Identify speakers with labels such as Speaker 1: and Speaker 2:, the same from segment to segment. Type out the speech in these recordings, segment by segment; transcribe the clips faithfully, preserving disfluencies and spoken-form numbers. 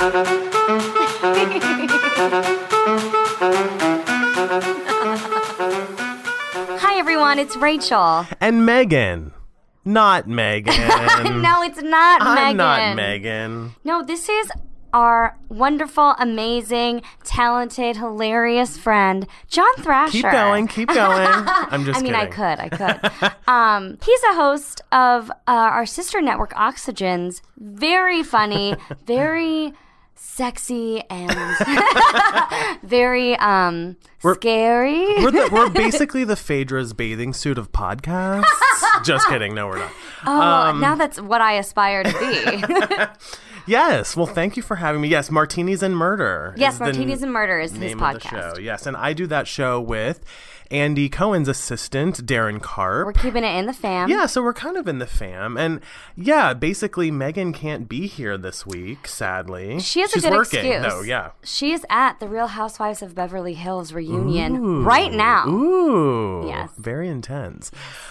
Speaker 1: Hi, everyone. It's Rachel.
Speaker 2: And Megan. Not Megan.
Speaker 1: No, it's not
Speaker 2: I'm
Speaker 1: Megan.
Speaker 2: not Megan.
Speaker 1: No, this is our wonderful, amazing, talented, hilarious friend, John Thrasher.
Speaker 2: Keep going, keep going. I'm just
Speaker 1: I mean,
Speaker 2: kidding.
Speaker 1: I could, I could. um, he's a host of uh, our sister network, Oxygen's. Very funny, very sexy, and very um,
Speaker 2: We're-
Speaker 1: scary.
Speaker 2: We're, the, we're basically the Phaedra's bathing suit of podcasts. Just kidding. No, we're not.
Speaker 1: Oh,
Speaker 2: Um,
Speaker 1: now that's what I aspire to be.
Speaker 2: Yes. Well, thank you for having me. Yes, Martinis and Murder.
Speaker 1: Yes,
Speaker 2: is the
Speaker 1: Martinis and Murder is his
Speaker 2: name
Speaker 1: podcast.
Speaker 2: of the show. Yes, and I do that show with Andy Cohen's assistant, Darren Karp.
Speaker 1: We're keeping it in the fam.
Speaker 2: Yeah, so we're kind of in the fam. And yeah, basically Megan can't be here this week, sadly.
Speaker 1: She has
Speaker 2: She's
Speaker 1: a good
Speaker 2: working,
Speaker 1: excuse.
Speaker 2: though, yeah.
Speaker 1: She is at the Real Housewives of Beverly Hills reunion right now.
Speaker 2: Ooh.
Speaker 1: Yes.
Speaker 2: Very intense.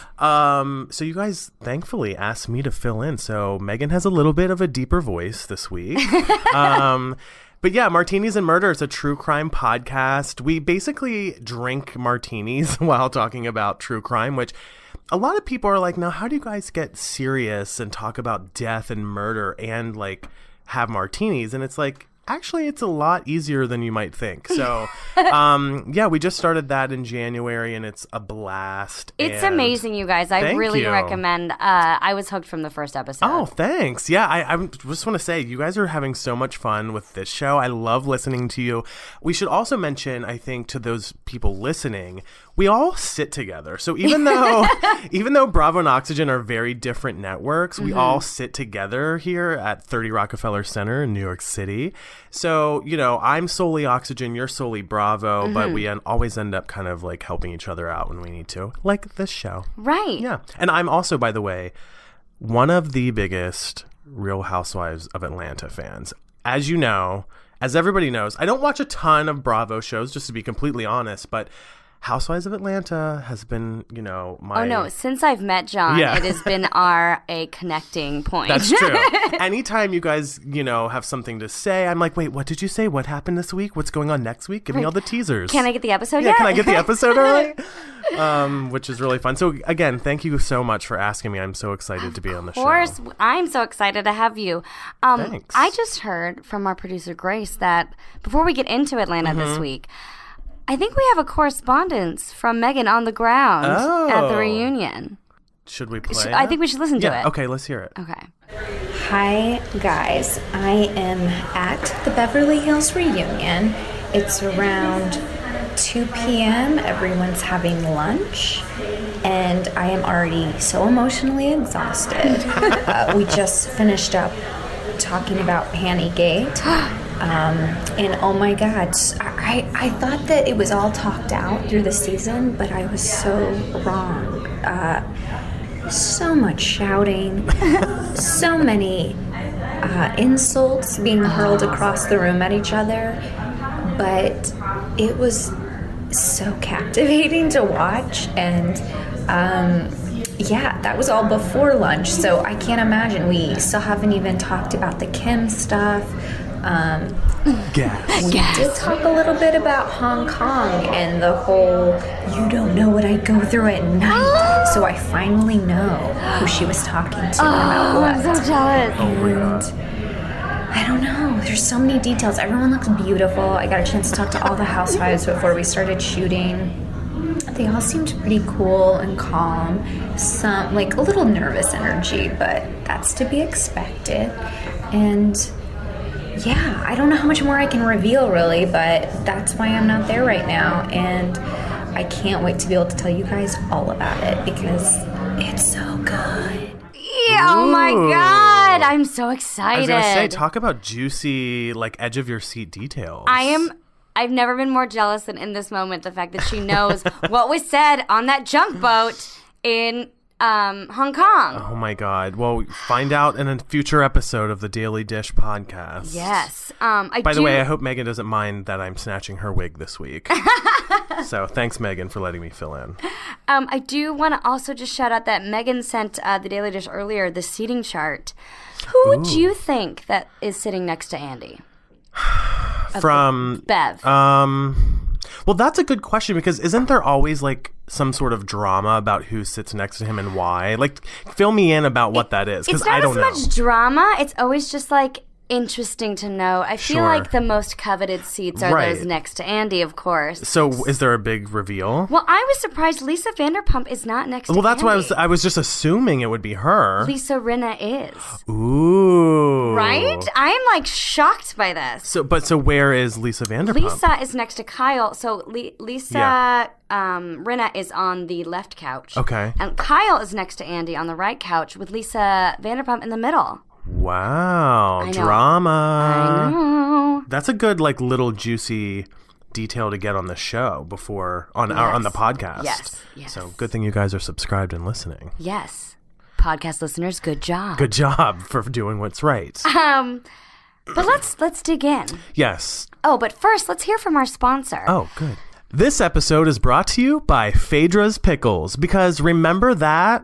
Speaker 2: Um, so you guys thankfully asked me to fill in. So Megan has a little bit of a deeper voice this week. um, but yeah, Martinis and Murder is a true crime podcast. We basically drink martinis while talking about true crime, which a lot of people are like, now how do you guys get serious and talk about death and murder and like have martinis? And it's like, actually, it's a lot easier than you might think. So, um, yeah, we just started that in January, and it's a blast.
Speaker 1: It's
Speaker 2: and
Speaker 1: amazing, you guys. I
Speaker 2: Thank
Speaker 1: really
Speaker 2: you.
Speaker 1: recommend. Uh, I was hooked from the first episode.
Speaker 2: Oh, thanks. Yeah, I, I just want to say you guys are having so much fun with this show. I love listening to you. We should also mention, I think, to those people listening, we all sit together. So even though even though Bravo and Oxygen are very different networks, we
Speaker 1: Mm-hmm.
Speaker 2: all sit together here at thirty Rockefeller Center in New York City. So, you know, I'm solely Oxygen, you're solely Bravo,
Speaker 1: Mm-hmm.
Speaker 2: but we en- always end up kind of like helping each other out when we need to, like this show.
Speaker 1: Right.
Speaker 2: Yeah. And I'm also, by the way, one of the biggest Real Housewives of Atlanta fans. As you know, as everybody knows, I don't watch a ton of Bravo shows, just to be completely honest, but Housewives of Atlanta has been, you know, my...
Speaker 1: Oh, no. Since I've met John,
Speaker 2: Yeah.
Speaker 1: it has been our a connecting point.
Speaker 2: That's true. Anytime you guys, you know, have something to say, I'm like, wait, what did you say? What happened this week? What's going on next week? Give me all the teasers.
Speaker 1: Can I get the episode
Speaker 2: Yeah,
Speaker 1: yet?
Speaker 2: can I get the episode early? Um, which is really fun. So, again, thank you so much for asking me. I'm so excited to be on the show.
Speaker 1: Of course, I'm so excited to have you. Um,
Speaker 2: Thanks.
Speaker 1: I just heard from our producer, Grace, that before we get into Atlanta this
Speaker 2: Mm-hmm.
Speaker 1: week, I think we have a correspondence from Megan on the ground at the
Speaker 2: Oh.
Speaker 1: reunion.
Speaker 2: Should we play
Speaker 1: Should-
Speaker 2: it?
Speaker 1: I think we should listen to
Speaker 2: Yeah,
Speaker 1: it.
Speaker 2: okay, let's hear it.
Speaker 1: Okay.
Speaker 3: Hi, guys. I am at the Beverly Hills reunion. It's around two p.m. Everyone's having lunch, and I am already so emotionally exhausted. uh, we just finished up talking about Pantygate. Um, and oh my God, I, I thought that it was all talked out through the season, but I was so wrong. Uh, so much shouting, so many uh, insults being hurled across the room at each other, but it was so captivating to watch. And um, yeah, that was all before lunch, so I can't imagine. We still haven't even talked about the Kim stuff. Um,
Speaker 2: Gas.
Speaker 3: we did talk a little bit about Hong Kong and the whole you don't know what I go through at night. So I finally know who she was talking to and about
Speaker 1: Oh,
Speaker 3: what.
Speaker 1: I'm so jealous.
Speaker 2: Oh my God.
Speaker 3: And I don't know. There's so many details. Everyone looks beautiful. I got a chance to talk to all the housewives before we started shooting. They all seemed pretty cool and calm. Some, like, a little nervous energy, but that's to be expected. And yeah, I don't know how much more I can reveal, really, but that's why I'm not there right now. And I can't wait to be able to tell you guys all about it because it's so good.
Speaker 1: Yeah, oh my
Speaker 2: Ooh.
Speaker 1: God. I'm so
Speaker 2: I was
Speaker 1: excited.
Speaker 2: going to say, talk about juicy, like, edge of your seat details.
Speaker 1: I am. I've never been more jealous than in this moment. The fact that she knows what was said on that junk boat in um, Hong Kong.
Speaker 2: Oh my God. Well, find out in a future episode of the Daily Dish podcast.
Speaker 1: Yes. Um, I
Speaker 2: By
Speaker 1: do,
Speaker 2: the way, I hope Megan doesn't mind that I'm snatching her wig this week. So thanks, Megan, for letting me fill in.
Speaker 1: um, I do want to also just shout out that Megan sent uh, the Daily Dish earlier the seating chart. Who
Speaker 2: Ooh.
Speaker 1: do you think that is sitting next to Andy?
Speaker 2: From
Speaker 1: Bev.
Speaker 2: Um, well, that's a good question because isn't there always like some sort of drama about who sits next to him and why? Like, fill me in about what that is because
Speaker 1: It's not
Speaker 2: I don't
Speaker 1: as
Speaker 2: know.
Speaker 1: much drama. It's always just like interesting to know. I feel
Speaker 2: Sure.
Speaker 1: like the most coveted seats are
Speaker 2: Right.
Speaker 1: those next to Andy, of course.
Speaker 2: So, is there a big reveal?
Speaker 1: Well, I was surprised Lisa Vanderpump is not next to
Speaker 2: Well, that's
Speaker 1: Andy.
Speaker 2: why I was. I was just assuming it would be her.
Speaker 1: Lisa Rinna is.
Speaker 2: Ooh.
Speaker 1: Right? I am like shocked by this.
Speaker 2: So, but so where is Lisa Vanderpump?
Speaker 1: Lisa is next to Kyle. So Le- Lisa
Speaker 2: Yeah.
Speaker 1: um, Rinna is on the left couch.
Speaker 2: Okay.
Speaker 1: And Kyle is next to Andy on the right couch with Lisa Vanderpump in the middle.
Speaker 2: Wow,
Speaker 1: I know.
Speaker 2: drama.
Speaker 1: I know.
Speaker 2: That's a good like little juicy detail to get on the show before on our on the
Speaker 1: Yes.
Speaker 2: podcast.
Speaker 1: Yes, yes.
Speaker 2: So good thing you guys are subscribed and listening.
Speaker 1: Yes. Podcast listeners, good job.
Speaker 2: Good job for doing what's right.
Speaker 1: Um, but let's let's dig in.
Speaker 2: Yes.
Speaker 1: Oh, but first, let's hear from our sponsor.
Speaker 2: Oh, good. This episode is brought to you by Phaedra's Pickles because remember that?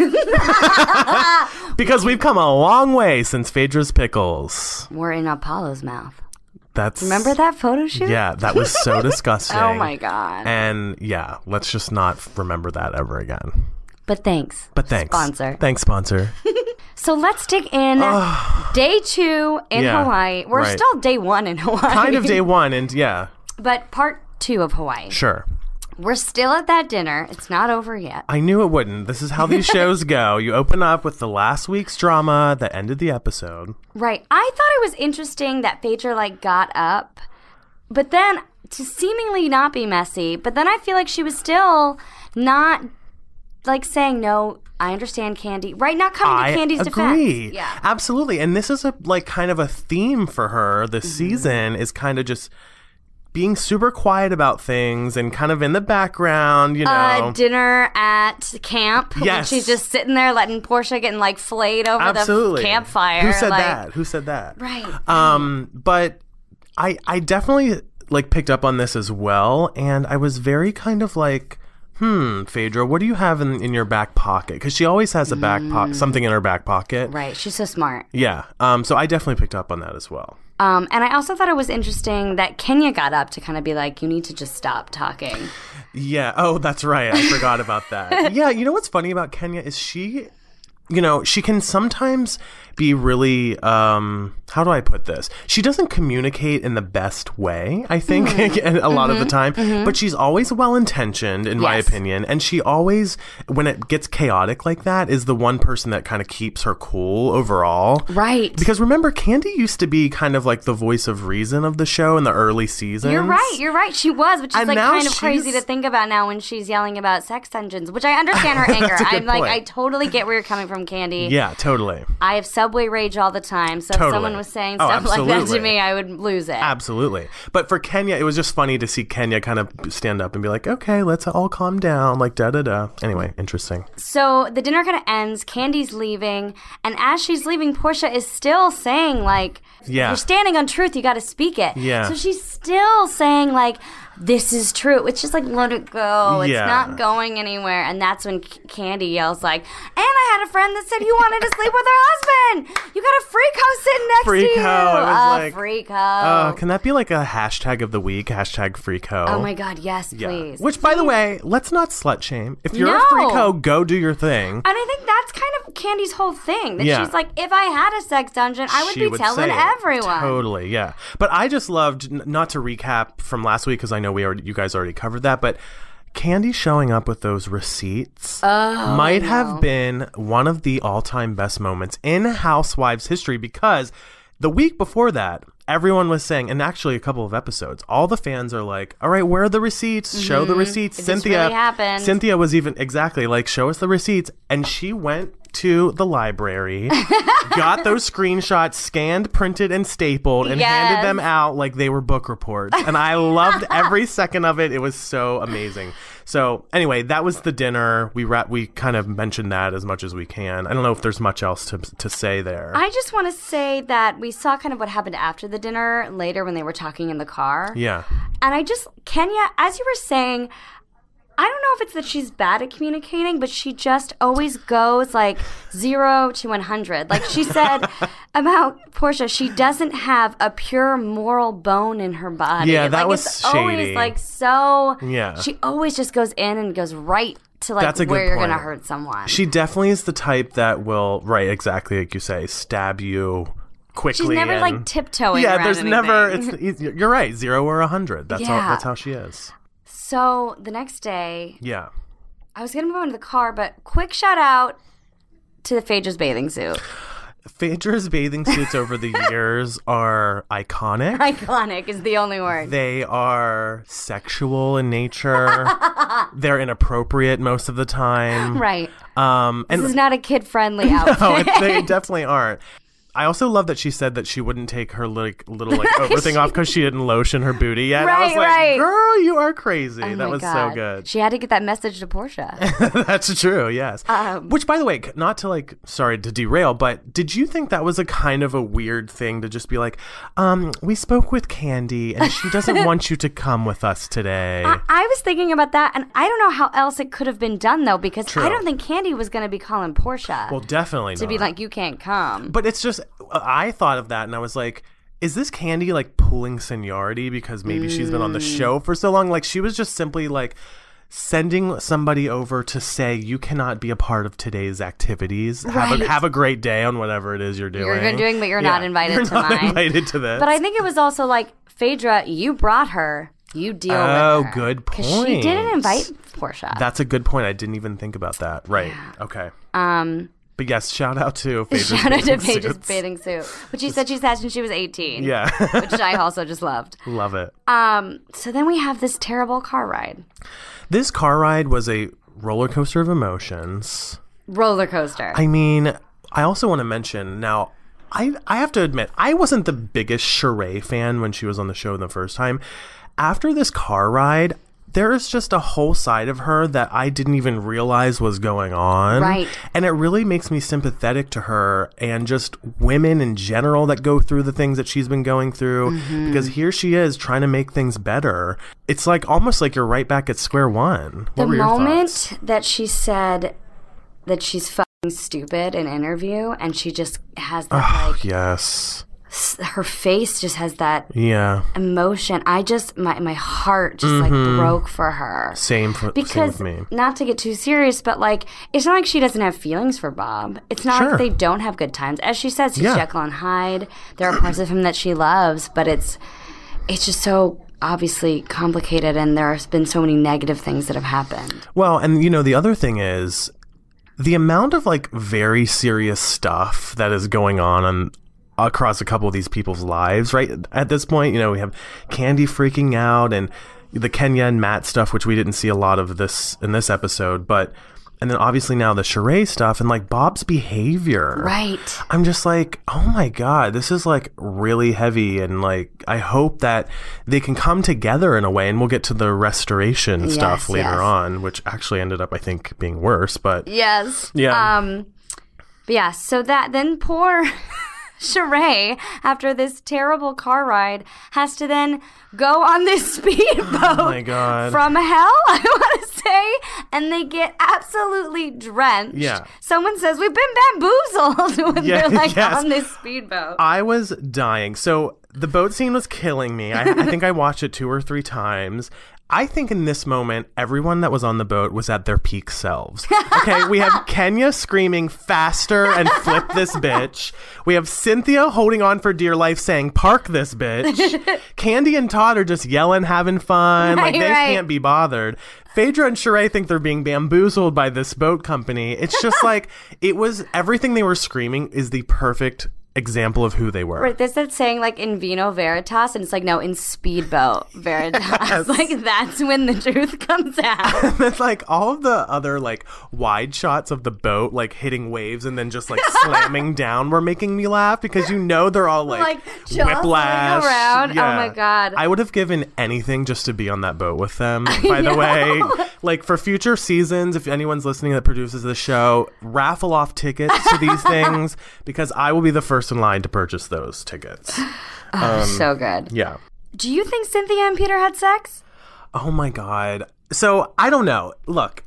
Speaker 2: Because we've come a long way since Phaedra's Pickles.
Speaker 1: We're in Apollo's mouth.
Speaker 2: That's
Speaker 1: Remember that photo shoot?
Speaker 2: Yeah, that was so disgusting.
Speaker 1: Oh my God.
Speaker 2: And yeah, let's just not remember that ever again.
Speaker 1: But thanks.
Speaker 2: But thanks.
Speaker 1: Sponsor.
Speaker 2: Thanks, sponsor.
Speaker 1: So let's dig in. Day two in
Speaker 2: Yeah,
Speaker 1: Hawaii. We're
Speaker 2: right.
Speaker 1: still day one in Hawaii.
Speaker 2: Kind of day one, and yeah,
Speaker 1: But part two of Hawaii.
Speaker 2: sure.
Speaker 1: We're still at that dinner. It's not over yet.
Speaker 2: I knew it wouldn't. This is how these shows go. You open up with the last week's drama that ended the episode.
Speaker 1: Right. I thought it was interesting that Phaedra, like, got up, but then to seemingly not be messy, but then I feel like she was still not, like, saying, no, I understand Candy. Right? Not coming
Speaker 2: I
Speaker 1: to Candy's
Speaker 2: agree.
Speaker 1: defense. Yeah.
Speaker 2: Absolutely. And this is a like kind of a theme for her this
Speaker 1: Mm-hmm.
Speaker 2: season is kind of just being super quiet about things and kind of in the background, you know.
Speaker 1: Uh, dinner at camp. when
Speaker 2: Yes.
Speaker 1: She's just sitting there letting Portia getting, like, flayed over
Speaker 2: Absolutely.
Speaker 1: the campfire.
Speaker 2: Who said
Speaker 1: like,
Speaker 2: that? Who said that?
Speaker 1: Right.
Speaker 2: Um, but I I definitely like picked up on this as well, and I was very kind of like, hmm, Phaedra, what do you have in, in your back pocket? Because she always has a back pocket, something in her back pocket.
Speaker 1: Right. She's so smart.
Speaker 2: Yeah. Um. So I definitely picked up on that as well.
Speaker 1: Um, and I also thought it was interesting that Kenya got up to kind of be like, you need to just stop talking.
Speaker 2: Yeah. Oh, that's right. I forgot about that. Yeah. You know what's funny about Kenya is she, you know, she can sometimes be really, um, how do I put this? She doesn't communicate in the best way, I think,
Speaker 1: Mm-hmm.
Speaker 2: a lot of the time, but she's always well-intentioned, in my
Speaker 1: Yes.
Speaker 2: opinion. And she always, when it gets chaotic like that, is the one person that kind of keeps her cool overall.
Speaker 1: Right.
Speaker 2: Because remember, Candy used to be kind of like the voice of reason of the show in the early seasons.
Speaker 1: You're right. You're right. She was, which is
Speaker 2: And
Speaker 1: like
Speaker 2: now
Speaker 1: kind of crazy
Speaker 2: she's-
Speaker 1: to think about now when she's yelling about sex dungeons, which I understand her anger.
Speaker 2: a good
Speaker 1: I'm like,
Speaker 2: point.
Speaker 1: I totally get where you're coming from, Candy.
Speaker 2: Yeah, totally.
Speaker 1: I have subway rage all the time. So
Speaker 2: Totally.
Speaker 1: if someone was saying
Speaker 2: Oh,
Speaker 1: stuff like that to
Speaker 2: absolutely.
Speaker 1: me, I would lose it.
Speaker 2: Absolutely. But for Kenya, it was just funny to see Kenya kind of stand up and be like, okay, let's all calm down, like da da da. Anyway, interesting.
Speaker 1: So the dinner kind of ends. Candy's leaving. And as she's leaving, Portia is still saying, like,
Speaker 2: Yeah.
Speaker 1: if you're standing on truth, you got to speak it.
Speaker 2: Yeah.
Speaker 1: So she's still saying, like, this is true. It's just like, let it go. It's
Speaker 2: Yeah.
Speaker 1: not going anywhere. And that's when C- Candy yells, like, and I had a friend that said you wanted to sleep with her husband. You got a freak hoe sitting next
Speaker 2: Freak
Speaker 1: to you.
Speaker 2: hoe. It was
Speaker 1: a
Speaker 2: like,
Speaker 1: freak hoe.
Speaker 2: Uh, can that be like a hashtag of the week? Hashtag freako.
Speaker 1: oh, my God. Yes,
Speaker 2: Yeah.
Speaker 1: please.
Speaker 2: Which, by the way, let's not slut shame. If you're
Speaker 1: No.
Speaker 2: a freako, go do your thing.
Speaker 1: And I think that's kind of Candy's whole thing. That
Speaker 2: Yeah.
Speaker 1: she's like, if I had a sex dungeon, I would
Speaker 2: She
Speaker 1: be telling
Speaker 2: say it.
Speaker 1: everyone.
Speaker 2: Totally, yeah. But I just loved, n- not to recap from last week, because I know we already, you guys already covered that, but Candy showing up with those receipts
Speaker 1: Oh,
Speaker 2: might have been one of the all-time best moments in Housewives history, because the week before that, everyone was saying, and actually a couple of episodes, all the fans are like, all right, where are the receipts? Show the receipts.
Speaker 1: If this
Speaker 2: Cynthia,
Speaker 1: really happened.
Speaker 2: Cynthia was even, exactly, like, show us the receipts. And she went to the library, got those screenshots scanned, printed, and stapled, and handed
Speaker 1: Yes.
Speaker 2: them out like they were book reports. And I loved every second of it. It was so amazing. So anyway, that was the dinner. We ra- we kind of mentioned that as much as we can. I don't know if there's much else to to say there.
Speaker 1: I just want to say that we saw kind of what happened after the dinner later when they were talking in the car.
Speaker 2: yeah.
Speaker 1: And I just, Kenya, as you were saying, I don't know if it's that she's bad at communicating, but she just always goes like zero to one hundred. Like she said about Portia, she doesn't have a pure moral bone in her body.
Speaker 2: Yeah, that
Speaker 1: like,
Speaker 2: was
Speaker 1: it's
Speaker 2: shady.
Speaker 1: always like so.
Speaker 2: Yeah.
Speaker 1: She always just goes in and goes right to like
Speaker 2: That's a good
Speaker 1: where you're
Speaker 2: point.
Speaker 1: going to hurt someone.
Speaker 2: She definitely is the type that will, right, exactly like you say, stab you quickly.
Speaker 1: She's never
Speaker 2: and,
Speaker 1: like tiptoeing
Speaker 2: Yeah,
Speaker 1: around
Speaker 2: there's
Speaker 1: anything.
Speaker 2: never, it's, you're right, zero or a hundred. That's, how,
Speaker 1: Yeah.
Speaker 2: that's how she is.
Speaker 1: So the next day,
Speaker 2: Yeah.
Speaker 1: I was going to move on to the car, but quick shout out to the Phaedra's bathing suit.
Speaker 2: Phaedra's bathing suits over the years are iconic.
Speaker 1: Iconic is the only word.
Speaker 2: They are sexual in nature. They're inappropriate most of the time.
Speaker 1: Right.
Speaker 2: Um, and
Speaker 1: This is not a kid-friendly outfit.
Speaker 2: no, it, they definitely aren't. I also love that she said that she wouldn't take her like little like over thing off because she didn't lotion her booty yet. I was
Speaker 1: Right,
Speaker 2: like,
Speaker 1: right.
Speaker 2: girl, you are crazy.
Speaker 1: Oh
Speaker 2: that
Speaker 1: my
Speaker 2: was
Speaker 1: God.
Speaker 2: so good.
Speaker 1: She had to get that message to Portia.
Speaker 2: That's true, yes.
Speaker 1: Um,
Speaker 2: Which, by the way, not to like, sorry to derail, but did you think that was a kind of a weird thing to just be like, um, we spoke with Candy and she doesn't want you to come with us today?
Speaker 1: I, I was thinking about that, and I don't know how else it could have been done, though, because
Speaker 2: True.
Speaker 1: I don't think Candy was going to be calling Portia
Speaker 2: well, definitely
Speaker 1: to
Speaker 2: not.
Speaker 1: be like, you can't come.
Speaker 2: But it's just, I thought of that and I was like, is this Candy like pulling seniority because maybe she's been on the
Speaker 1: Mm.
Speaker 2: show for so long? Like she was just simply like sending somebody over to say you cannot be a part of today's activities. Have
Speaker 1: Right.
Speaker 2: a have a great day on whatever it is you're doing.
Speaker 1: You're doing, but you're
Speaker 2: Yeah,
Speaker 1: not invited
Speaker 2: you're
Speaker 1: to
Speaker 2: not
Speaker 1: mine.
Speaker 2: invited to this.
Speaker 1: But I think it was also like, Phaedra, you brought her. You deal
Speaker 2: Oh,
Speaker 1: with her.
Speaker 2: good
Speaker 1: Because she didn't
Speaker 2: point.
Speaker 1: invite Portia.
Speaker 2: That's a good point. I didn't even think about that. Right. Okay.
Speaker 1: um,
Speaker 2: But yes, shout out to Phaedra's
Speaker 1: shout out to
Speaker 2: bathing
Speaker 1: Phaedra's
Speaker 2: suits.
Speaker 1: bathing suit, which she said she's had since she was eighteen.
Speaker 2: Yeah.
Speaker 1: Which I also just loved.
Speaker 2: Love it.
Speaker 1: Um, so then we have this terrible car ride.
Speaker 2: This car ride was a roller coaster of emotions.
Speaker 1: Roller coaster.
Speaker 2: I mean, I also want to mention now, I, I have to admit, I wasn't the biggest Sheree fan when she was on the show the first time. After this car ride, there is just a whole side of her that I didn't even realize was going on.
Speaker 1: Right.
Speaker 2: And it really makes me sympathetic to her and just women in general that go through the things that she's been going through.
Speaker 1: Mm-hmm.
Speaker 2: Because here she is trying to make things better. It's like almost like you're right back at square one. What
Speaker 1: the
Speaker 2: were your
Speaker 1: moment
Speaker 2: thoughts?
Speaker 1: that she said that she's fucking stupid in interview, and she just has that like
Speaker 2: Yes.
Speaker 1: s- her face just has that
Speaker 2: Yeah.
Speaker 1: emotion. I just my my heart just like broke for her.
Speaker 2: Same, for,
Speaker 1: Because
Speaker 2: same with me.
Speaker 1: not to get too serious, but like it's not like she doesn't have feelings for Bob. It's not
Speaker 2: Sure.
Speaker 1: like they don't have good times. As she says, he's
Speaker 2: Yeah.
Speaker 1: Jekyll and Hyde. There are parts of him that she loves, but it's it's just so obviously complicated, and there have been so many negative things that have happened.
Speaker 2: Well, and you know, the other thing is the amount of like very serious stuff that is going on on across a couple of these people's lives, right? At this point, you know, we have Candy freaking out and the Kenya and Matt stuff, which we didn't see a lot of this in this episode, but and then obviously now the Sheree stuff and like Bob's behavior.
Speaker 1: Right.
Speaker 2: I'm just like, oh my God, this is like really heavy. And like, I hope that they can come together in a way, and we'll get to the restoration stuff
Speaker 1: Yes,
Speaker 2: later
Speaker 1: yes.
Speaker 2: on, which actually ended up, I think, being worse. But
Speaker 1: Yes.
Speaker 2: Yeah.
Speaker 1: Um. But yeah. So that then poor Sheree, after this terrible car ride, has to then go on this speedboat.
Speaker 2: oh my God.
Speaker 1: From hell, I want to say, and they get absolutely drenched.
Speaker 2: Yeah.
Speaker 1: Someone says we've been bamboozled when
Speaker 2: Yeah,
Speaker 1: they're like
Speaker 2: yes.
Speaker 1: on this speedboat.
Speaker 2: I was dying. So the boat scene was killing me. I, I think I watched it two or three times. I think in this moment, everyone that was on the boat was at their peak selves. Okay, we have Kenya screaming faster and flip this bitch. We have Cynthia holding on for dear life saying, park this bitch. Candy and Todd are just yelling, having fun.
Speaker 1: Right,
Speaker 2: like they
Speaker 1: right.
Speaker 2: can't be bothered. Phaedra and Sheree think they're being bamboozled by this boat company. It's just like, it was, everything they were screaming is the perfect example of who they were.
Speaker 1: Right, this is saying like in vino veritas, and it's like no, in speedboat veritas.
Speaker 2: Yes.
Speaker 1: Like that's when the truth comes out.
Speaker 2: It's like all of the other like wide shots of the boat like hitting waves and then just like slamming down were making me laugh because you know they're all like,
Speaker 1: Like, jostling
Speaker 2: whiplash
Speaker 1: around. Oh my God.
Speaker 2: I would have given anything just to be on that boat with them. By the way, like for future seasons, if anyone's listening that produces the show, raffle off tickets to these things because I will be the first in line to purchase those tickets.
Speaker 1: Oh, so good.
Speaker 2: Yeah.
Speaker 1: Do you think Cynthia and Peter had sex?
Speaker 2: Oh my God. So I don't know. Look,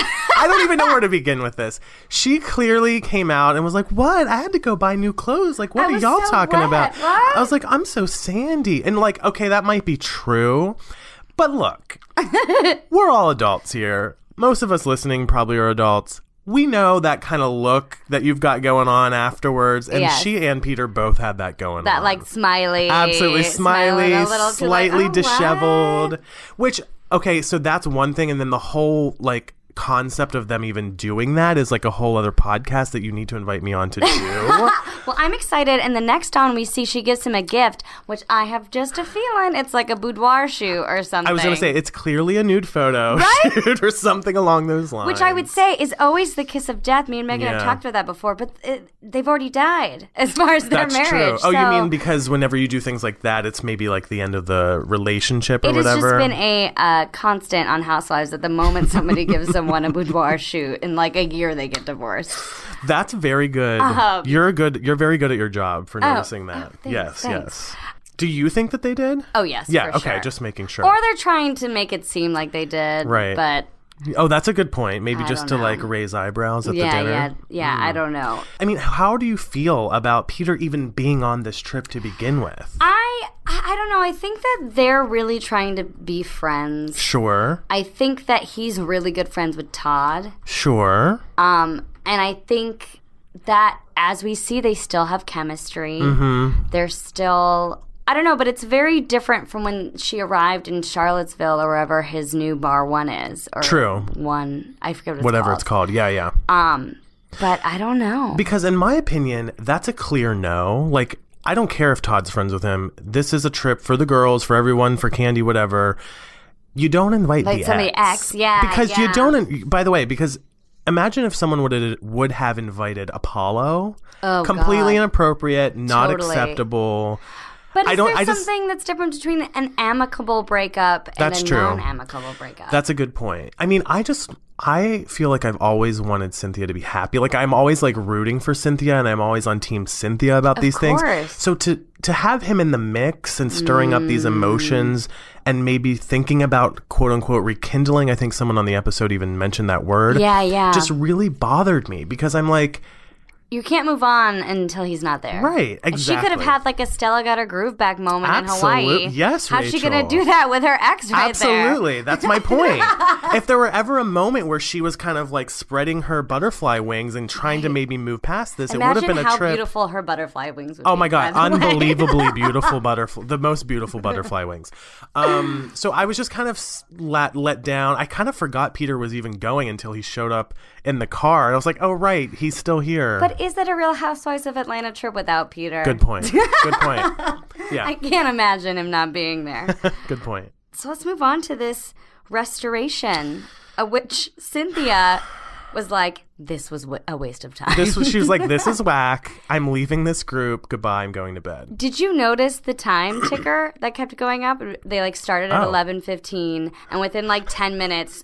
Speaker 2: I don't even know where to begin with this. She clearly came out and was like, what? I had to go buy new clothes. Like, what
Speaker 1: I
Speaker 2: are
Speaker 1: was
Speaker 2: y'all
Speaker 1: so
Speaker 2: talking
Speaker 1: wet.
Speaker 2: about?
Speaker 1: What?
Speaker 2: I was like, I'm so sandy. And like, okay, that might be true. But look, we're all adults here. Most of us listening probably are adults. We know that kind of look that you've got going on afterwards. And
Speaker 1: Yes.
Speaker 2: she and Peter both had that going
Speaker 1: That
Speaker 2: on.
Speaker 1: like smiley.
Speaker 2: Absolutely smiley,
Speaker 1: smiling a little, 'cause
Speaker 2: slightly
Speaker 1: like, oh,
Speaker 2: disheveled.
Speaker 1: what?
Speaker 2: Which, okay, so that's one thing. And then the whole like concept of them even doing that is like a whole other podcast that you need to invite me on to do.
Speaker 1: Well, I'm excited. And the next on we see she gives him a gift, which I have just a feeling it's like a boudoir shoot or something.
Speaker 2: I was going to say, it's clearly a nude photo
Speaker 1: Right?
Speaker 2: shoot or something along those lines.
Speaker 1: Which I would say is always the kiss of death. Me and Megan
Speaker 2: Yeah.
Speaker 1: have talked about that before, but it, they've already died as far as their
Speaker 2: That's
Speaker 1: marriage.
Speaker 2: true. Oh,
Speaker 1: so
Speaker 2: you mean because whenever you do things like that, it's maybe like the end of the relationship or
Speaker 1: it has
Speaker 2: whatever?
Speaker 1: just been a uh, constant on Housewives that the moment somebody gives someone a boudoir shoot, in like a year they get divorced.
Speaker 2: That's very good.
Speaker 1: Um,
Speaker 2: you're good. You're very good at your job for
Speaker 1: Oh,
Speaker 2: noticing that.
Speaker 1: oh, thanks,
Speaker 2: yes,
Speaker 1: thanks.
Speaker 2: yes. Do you think that they did?
Speaker 1: Oh, yes,
Speaker 2: Yeah.
Speaker 1: for
Speaker 2: okay.
Speaker 1: sure.
Speaker 2: Just making sure.
Speaker 1: Or they're trying to make it seem like they did.
Speaker 2: Right.
Speaker 1: But
Speaker 2: Oh, that's a good point. Maybe
Speaker 1: I
Speaker 2: just
Speaker 1: don't
Speaker 2: to
Speaker 1: know.
Speaker 2: like raise eyebrows at
Speaker 1: yeah,
Speaker 2: the dinner.
Speaker 1: yeah, yeah, I don't know.
Speaker 2: I mean, how do you feel about Peter even being on this trip to begin with?
Speaker 1: I I don't know. I think that they're really trying to be friends.
Speaker 2: Sure.
Speaker 1: I think that he's really good friends with Todd.
Speaker 2: Sure.
Speaker 1: Um, and I think that as we see, they still have chemistry.
Speaker 2: Mm-hmm.
Speaker 1: They're still, I don't know, but it's very different from when she arrived in Charlottesville or wherever his new bar one is. Or
Speaker 2: True.
Speaker 1: One, I forget what it's
Speaker 2: Whatever
Speaker 1: called.
Speaker 2: it's called. Yeah, yeah.
Speaker 1: Um, but I don't know.
Speaker 2: Because in my opinion, that's a clear no. Like, I don't care if Todd's friends with him. This is a trip for the girls, for everyone, for Candy, whatever. You don't invite
Speaker 1: Like
Speaker 2: the
Speaker 1: somebody
Speaker 2: ex.
Speaker 1: ex, yeah,
Speaker 2: Because you
Speaker 1: yeah.
Speaker 2: don't, by the way, because imagine if someone would have, would have invited Apollo.
Speaker 1: Oh,
Speaker 2: completely
Speaker 1: God.
Speaker 2: inappropriate, not
Speaker 1: Totally.
Speaker 2: acceptable.
Speaker 1: But is
Speaker 2: I don't-
Speaker 1: there
Speaker 2: I just-
Speaker 1: something that's different between an amicable breakup and
Speaker 2: That's
Speaker 1: a
Speaker 2: true.
Speaker 1: non-amicable breakup?
Speaker 2: That's a good point. I mean, I just, I feel like I've always wanted Cynthia to be happy. Like, I'm always, like, rooting for Cynthia, and I'm always on Team Cynthia about these things.
Speaker 1: course.
Speaker 2: So to, to have him in the mix and stirring up these emotions and maybe thinking about, quote-unquote, rekindling, I think someone on the episode even mentioned that word.
Speaker 1: Yeah, yeah.
Speaker 2: Just really bothered me because I'm like...
Speaker 1: You can't move on until he's not there.
Speaker 2: Right,
Speaker 1: And she could have
Speaker 2: exactly.
Speaker 1: had like a Stella got her groove back moment
Speaker 2: Absolute-
Speaker 1: in Hawaii.
Speaker 2: yes,
Speaker 1: How's she gonna
Speaker 2: Rachel.
Speaker 1: do that with her ex right
Speaker 2: Absolutely. That's my point. If there were ever a moment where she was kind of like spreading her butterfly wings and trying to maybe move past this,
Speaker 1: there?
Speaker 2: it would
Speaker 1: Imagine
Speaker 2: have been a
Speaker 1: how
Speaker 2: trip.
Speaker 1: beautiful her butterfly wings would
Speaker 2: Oh
Speaker 1: be.
Speaker 2: my god,
Speaker 1: by the way.
Speaker 2: unbelievably beautiful butterfly, the most beautiful butterfly wings. Um, so I was just kind of s- let let down. I kind of forgot Peter was even going until he showed up in the car. I was like, oh right, he's still here.
Speaker 1: But is that a Real Housewives of Atlanta trip without Peter?
Speaker 2: Good point. Good point. Yeah,
Speaker 1: I can't imagine him not being there.
Speaker 2: good point.
Speaker 1: So let's move on to this restoration, of which Cynthia was like, this was w- a waste of time.
Speaker 2: This was she was like, this is whack. I'm leaving this group. Goodbye. I'm going to bed.
Speaker 1: Did you notice the time ticker that kept going up? They like started at
Speaker 2: Oh.
Speaker 1: eleven fifteen, and within like ten minutes,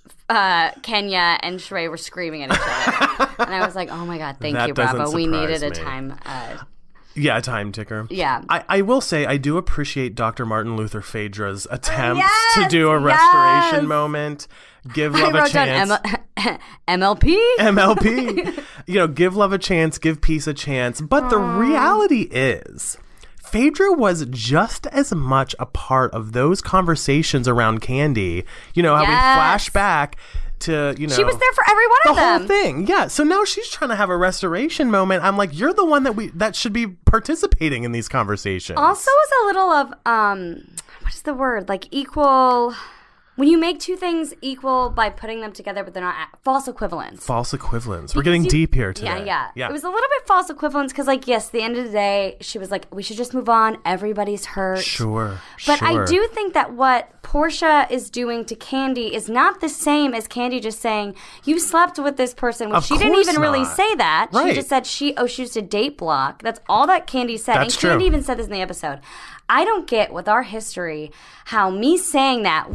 Speaker 1: uh, Kenya and Sheree were screaming at each other. And I was like, oh my God, thank
Speaker 2: That
Speaker 1: you, Bravo.
Speaker 2: doesn't
Speaker 1: We
Speaker 2: surprise
Speaker 1: needed a
Speaker 2: me.
Speaker 1: time. Uh,
Speaker 2: Yeah, a time ticker.
Speaker 1: yeah.
Speaker 2: I, I will say I do appreciate Doctor Martin Luther Phaedra's attempts
Speaker 1: Yes,
Speaker 2: to do a restoration
Speaker 1: yes.
Speaker 2: moment. Give
Speaker 1: I
Speaker 2: love a
Speaker 1: wrote down
Speaker 2: chance.
Speaker 1: M- M L P.
Speaker 2: M L P. You know, give love a chance, give peace a chance. But the reality is, Phaedra was just as much a part of those conversations around Candy. You know, how we
Speaker 1: Yes.
Speaker 2: flash back to, you know.
Speaker 1: She was there for every one
Speaker 2: the
Speaker 1: of them.
Speaker 2: whole thing. Yeah. So now she's trying to have a restoration moment. I'm like, you're the one that we that should be participating in these conversations.
Speaker 1: Also, was a little of um, what is the word? Like equal. When you make two things equal by putting them together, but they're not a- false equivalents.
Speaker 2: False equivalents. We're getting
Speaker 1: you-
Speaker 2: deep here today.
Speaker 1: Yeah, yeah,
Speaker 2: yeah.
Speaker 1: It was a little bit false equivalence because, like, yes, the end of the day, she was like, we should just move on. Everybody's hurt.
Speaker 2: Sure.
Speaker 1: But
Speaker 2: sure.
Speaker 1: I do think that what Portia is doing to Candy is not the same as Candy just saying, you slept with this person, which
Speaker 2: Of
Speaker 1: she didn't
Speaker 2: course
Speaker 1: even really
Speaker 2: not.
Speaker 1: say that.
Speaker 2: Right.
Speaker 1: She just said she, oh, she used a date block. That's all that Candy said.
Speaker 2: That's
Speaker 1: and Candy
Speaker 2: true.
Speaker 1: even said this in the episode. I don't get with our history how me saying that, which is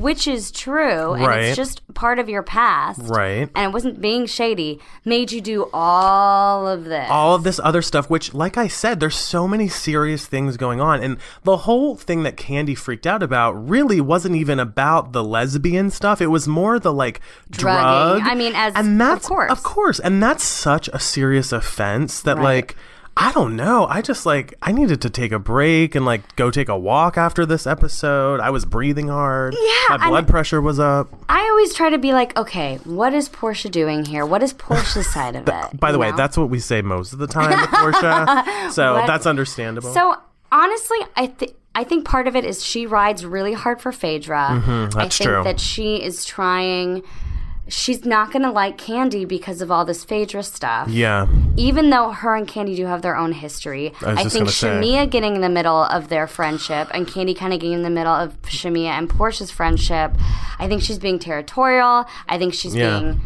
Speaker 1: is true and
Speaker 2: Right.
Speaker 1: it's just part of your past.
Speaker 2: Right.
Speaker 1: And it wasn't being shady, made you do all of this.
Speaker 2: All of this other stuff, which, like I said, there's so many serious things going on. And the whole thing that Candy freaked out about really wasn't even about the lesbian stuff. It was more the, like,
Speaker 1: Drugging.
Speaker 2: drug.
Speaker 1: I mean, as-
Speaker 2: and that's,
Speaker 1: of course.
Speaker 2: Of course. And that's such a serious offense that,
Speaker 1: Right.
Speaker 2: like, I don't know. I just, like, I needed to take a break and, like, go take a walk after this episode. I was breathing hard.
Speaker 1: Yeah,
Speaker 2: My blood
Speaker 1: I'm-
Speaker 2: pressure was up.
Speaker 1: I always try to be like, okay, what is Portia doing here? What is Portia's side of it?
Speaker 2: By the
Speaker 1: you
Speaker 2: way,
Speaker 1: know?
Speaker 2: that's what we say most of the time with Portia. So
Speaker 1: What-
Speaker 2: that's understandable.
Speaker 1: So honestly, I think I think part of it is she rides really hard for Phaedra.
Speaker 2: Mhm,
Speaker 1: I
Speaker 2: that's
Speaker 1: think
Speaker 2: true.
Speaker 1: that she is trying. She's not going to like Candy because of all this Phaedra stuff.
Speaker 2: yeah.
Speaker 1: Even though her and Candy do have their own history,
Speaker 2: I was
Speaker 1: I,
Speaker 2: just
Speaker 1: think
Speaker 2: gonna say.
Speaker 1: Shamia getting in the middle of their friendship and Candy kind of getting in the middle of Shamia and Portia's friendship, I think she's being territorial. I think she's
Speaker 2: Yeah.
Speaker 1: being.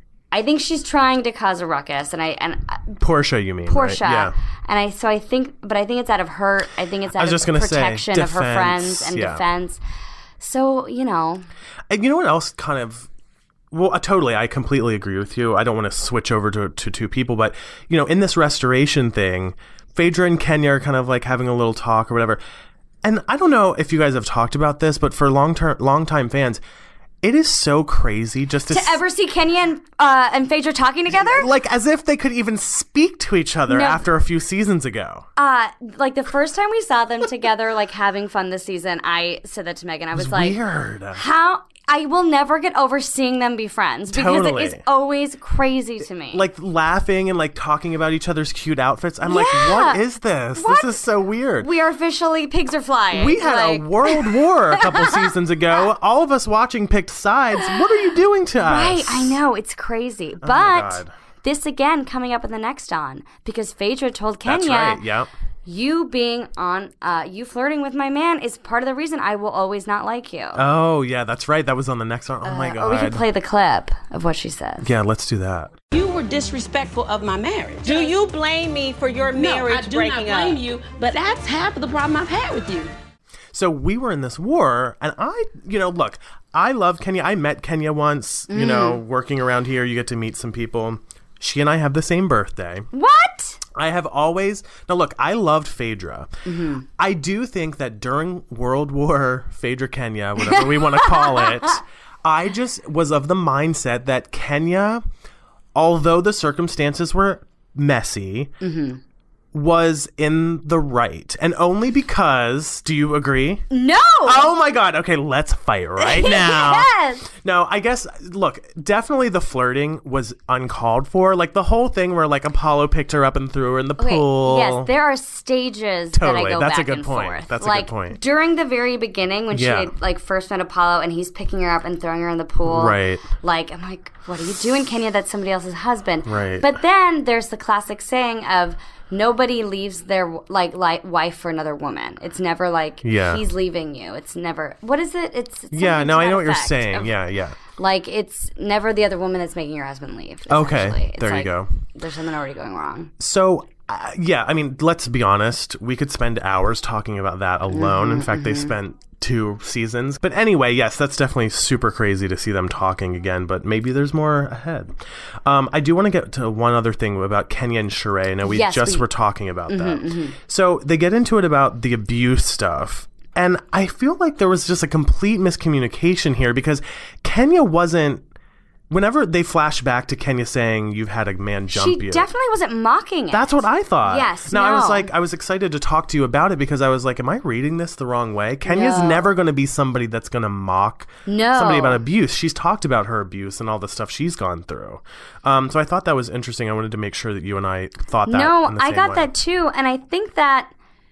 Speaker 1: I think she's trying to cause a ruckus, and I and uh,
Speaker 2: Portia, you mean?
Speaker 1: Portia,
Speaker 2: Right? Yeah.
Speaker 1: and I so I think, but I think it's out of her. I think it's out
Speaker 2: I was
Speaker 1: of
Speaker 2: just gonna say,
Speaker 1: protection of her
Speaker 2: defense,
Speaker 1: friends and
Speaker 2: yeah.
Speaker 1: defense. So you know,
Speaker 2: And you know what else kind of. Well, uh, totally. I completely agree with you. I don't want to switch over to, to two people, but, you know, in this restoration thing, Phaedra and Kenya are kind of like having a little talk or whatever. And I don't know if you guys have talked about this, but for long term, long time fans, it is so crazy just to,
Speaker 1: to
Speaker 2: s-
Speaker 1: ever see Kenya and uh, and Phaedra talking together,
Speaker 2: like as if they could even speak to each other
Speaker 1: No.
Speaker 2: after a few seasons ago.
Speaker 1: uh, like the first time we saw them together, like having fun this season, I said that to Megan. I was like,
Speaker 2: Weird.
Speaker 1: how. I will never get over seeing them be friends because
Speaker 2: Totally.
Speaker 1: it is always crazy to me.
Speaker 2: Like laughing and like talking about each other's cute outfits. I'm like,
Speaker 1: Yeah.
Speaker 2: what is this?
Speaker 1: What?
Speaker 2: This is so weird.
Speaker 1: we are officially pigs are flying.
Speaker 2: We had
Speaker 1: like,
Speaker 2: a world war a couple seasons ago. All of us watching picked sides. What are you doing to us?
Speaker 1: Right, I know, it's crazy.
Speaker 2: my
Speaker 1: But
Speaker 2: God.
Speaker 1: this again coming up in the next on because Phaedra told Kenya,
Speaker 2: That's right. Yeah.
Speaker 1: you being on, uh, you flirting with my man is part of the reason I will always not like you.
Speaker 2: Oh yeah, that's right. That was on the next one. Oh my
Speaker 1: Or we could
Speaker 2: god.
Speaker 1: play the clip of what she says.
Speaker 2: Yeah, let's do that.
Speaker 4: You were disrespectful of my marriage.
Speaker 5: Do you blame me for your marriage
Speaker 4: no, I do
Speaker 5: breaking
Speaker 4: not blame
Speaker 5: up?
Speaker 4: you, but that's half of the problem I've had with you.
Speaker 2: So we were in this war, and I, you know, look, I love Kenya. I met Kenya once. You know, working around here, you get to meet some people. She and I have the same birthday.
Speaker 1: What?
Speaker 2: I have always now look, I loved Phaedra.
Speaker 1: Mm-hmm.
Speaker 2: I do think that during World War Phaedra Kenya, whatever we want to call it, I just was of the mindset that Kenya, although the circumstances were messy,
Speaker 1: Mm-hmm.
Speaker 2: was in the right. And only because, do you agree?
Speaker 1: No!
Speaker 2: Oh my god, okay, let's fight right now.
Speaker 1: Yes!
Speaker 2: No, I guess, look, definitely the flirting was uncalled for. Like, the whole thing where, like, Apollo picked her up and threw her in the
Speaker 1: Okay,
Speaker 2: pool.
Speaker 1: yes, there are stages that
Speaker 2: Totally,
Speaker 1: I go
Speaker 2: that's a
Speaker 1: back
Speaker 2: good
Speaker 1: and
Speaker 2: point.
Speaker 1: forth.
Speaker 2: That's a good
Speaker 1: like,
Speaker 2: point.
Speaker 1: During the very beginning, when
Speaker 2: Yeah.
Speaker 1: she had, like first met Apollo, and he's picking her up and throwing her in the pool,
Speaker 2: Right.
Speaker 1: Like, I'm like, what are you doing, Kenya? That's somebody else's husband,
Speaker 2: Right.
Speaker 1: But then there's the classic saying of nobody leaves their like like wife for another woman. It's never like
Speaker 2: Yeah.
Speaker 1: he's leaving you. It's never what is it? It's, it's
Speaker 2: Yeah,
Speaker 1: something
Speaker 2: no,
Speaker 1: to
Speaker 2: I
Speaker 1: that
Speaker 2: know what you're
Speaker 1: effect
Speaker 2: saying.
Speaker 1: of,
Speaker 2: Yeah, yeah.
Speaker 1: like it's never the other woman that's making your husband leave.
Speaker 2: Okay,
Speaker 1: essentially. It's
Speaker 2: there you
Speaker 1: like,
Speaker 2: go.
Speaker 1: There's something already going wrong.
Speaker 2: So, uh, yeah, I mean, let's be honest. We could spend hours talking about that alone. In fact, they spent two seasons. But anyway, yes, that's definitely super crazy to see them talking again, but maybe there's more ahead. Um, I do want to get to one other thing about Kenya and Sheree. Now, we
Speaker 1: Yes,
Speaker 2: just
Speaker 1: we-
Speaker 2: were talking about that. So they get into it about the abuse stuff. And I feel like there was just a complete miscommunication here because Kenya wasn't. Whenever they flash back to Kenya saying you've had a man jump
Speaker 1: She
Speaker 2: you.
Speaker 1: definitely wasn't mocking it.
Speaker 2: That's what I thought.
Speaker 1: Yes,
Speaker 2: Now I was
Speaker 1: no.
Speaker 2: like, I was excited to talk to you about it because I was like, am I reading this the wrong way? Kenya's
Speaker 1: No.
Speaker 2: never going to be somebody that's going to mock
Speaker 1: No.
Speaker 2: somebody about abuse. She's talked about her abuse and all the stuff she's gone through. Um, so I thought that was interesting. I wanted to make sure that you and I thought that.
Speaker 1: No,
Speaker 2: in the
Speaker 1: I
Speaker 2: same
Speaker 1: got
Speaker 2: way.
Speaker 1: that too. And I think that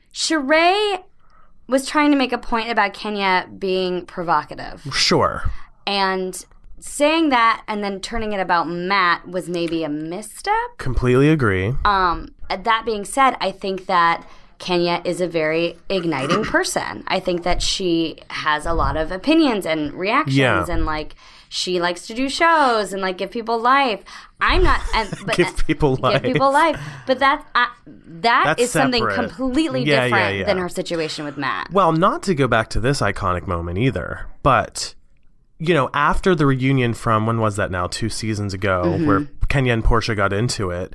Speaker 1: Sheree was trying to make a point about Kenya being provocative.
Speaker 2: Sure.
Speaker 1: And saying that and then turning it about Matt was maybe a misstep.
Speaker 2: Completely agree.
Speaker 1: Um, that being said, I think that Kenya is a very igniting person. I think that she has a lot of opinions and reactions
Speaker 2: Yeah.
Speaker 1: and like she likes to do shows and like give people life. I'm not and, but,
Speaker 2: Give people life.
Speaker 1: Give people life. But that's uh, that
Speaker 2: That's
Speaker 1: is something
Speaker 2: separate.
Speaker 1: completely
Speaker 2: Yeah, yeah,
Speaker 1: different
Speaker 2: yeah.
Speaker 1: than her situation with Matt.
Speaker 2: Well, not to go back to this iconic moment either, but you know, after the reunion from, when was that now? Two seasons ago,
Speaker 1: Mm-hmm.
Speaker 2: where Kenya and Portia got into it.